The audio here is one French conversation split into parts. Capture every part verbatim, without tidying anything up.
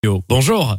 Bonjour.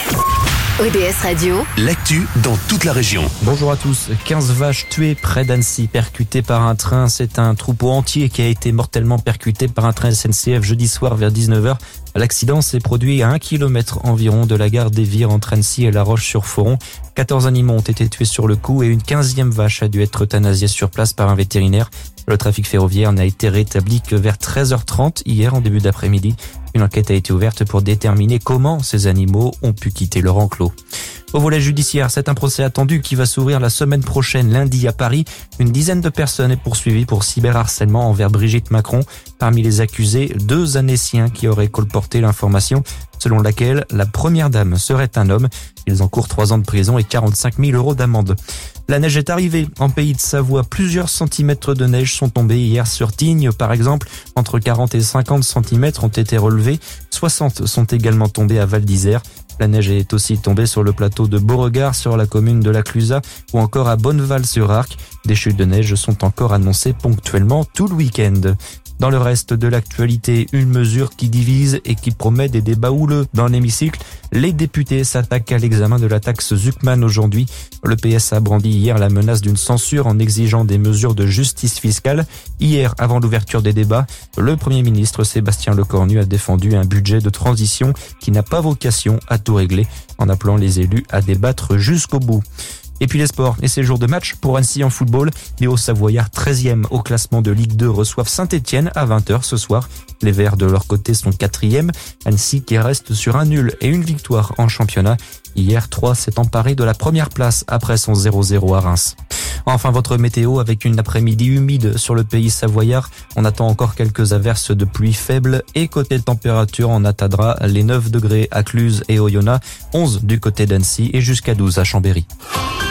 O D S Radio, l'actu dans toute la région. Bonjour à tous. quinze vaches tuées près d'Annecy, percutées par un train. C'est un troupeau entier qui a été mortellement percuté par un train S N C F jeudi soir vers dix-neuf heures. L'accident s'est produit à un kilomètre environ de la gare d'Évire entre Annecy et La Roche-sur-Foron. quatorze animaux ont été tués sur le coup et une quinzième vache a dû être euthanasiée sur place par un vétérinaire. Le trafic ferroviaire n'a été rétabli que vers treize heures trente hier en début d'après-midi. Une enquête a été ouverte pour déterminer comment ces animaux ont pu quitter leur enclos. Au volet judiciaire, c'est un procès attendu qui va s'ouvrir la semaine prochaine, lundi à Paris. Une dizaine de personnes est poursuivie pour cyberharcèlement envers Brigitte Macron. Parmi les accusés, deux Annéciens qui auraient colporté l'information selon laquelle la première dame serait un homme. Ils encourent trois ans de prison et quarante-cinq mille euros d'amende. La neige est arrivée en Pays de Savoie. Plusieurs centimètres de neige sont tombés hier sur Tignes, par exemple. Entre quarante et cinquante centimètres ont été relevés. soixante sont également tombés à Val d'Isère. La neige est aussi tombée sur le plateau de Beauregard, sur la commune de La Clusaz ou encore à Bonneval-sur-Arc. Des chutes de neige sont encore annoncées ponctuellement tout le week-end. Dans le reste de l'actualité, une mesure qui divise et qui promet des débats houleux dans l'hémicycle. Les députés s'attaquent à l'examen de la taxe Zuckman aujourd'hui. Le P S a brandi hier la menace d'une censure en exigeant des mesures de justice fiscale. Hier, avant l'ouverture des débats, le Premier ministre Sébastien Lecornu a défendu un budget de transition qui n'a pas vocation à tout régler, en appelant les élus à débattre jusqu'au bout. Et puis les sports et ces jours de match pour Annecy en football. Les Hauts-Savoyards treizième au classement de Ligue deux reçoivent Saint-Etienne à vingt heures ce soir. Les Verts de leur côté sont quatrième. Annecy qui reste sur un nul et une victoire en championnat. Hier, Troyes s'est emparé de la première place après son zéro zéro à Reims. Enfin, votre météo avec une après-midi humide sur le pays savoyard. On attend encore quelques averses de pluie faibles et côté température, on atteindra les neuf degrés à Cluses et Oyonnax, onze du côté d'Annecy et jusqu'à douze à Chambéry.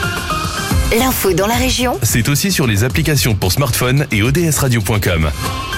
l'info dans la région, C'est aussi sur les applications pour smartphone et O D S radio point com.